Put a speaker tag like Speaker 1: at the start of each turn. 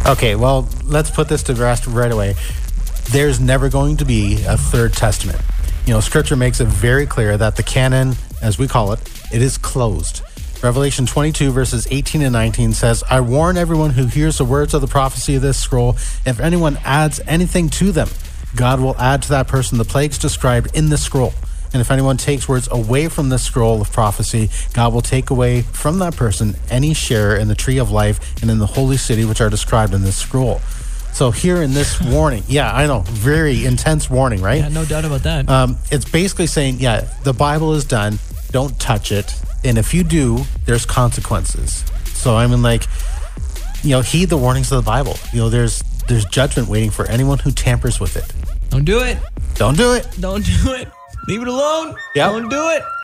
Speaker 1: Okay, well, let's put this to rest right away. There's never going to be a third testament. Scripture makes it very clear that the canon, as we call it, it is closed. Revelation 22 verses 18 and 19 says, I warn everyone who hears the words of the prophecy of this scroll, if anyone adds anything to them, God will add to that person the plagues described in this scroll. And if anyone takes words away from this scroll of prophecy, God will take away from that person any share in the tree of life and in the holy city which are described in this scroll. So here in this warning, yeah, I know, very intense warning, right?
Speaker 2: Yeah, no doubt about that.
Speaker 1: It's basically saying, the Bible is done. Don't touch it. And if you do, there's consequences. So heed the warnings of the Bible. There's judgment waiting for anyone who tampers with it.
Speaker 2: Don't do it.
Speaker 1: Don't do it.
Speaker 2: Don't do it. Leave it alone.
Speaker 1: Yep.
Speaker 2: Don't do it.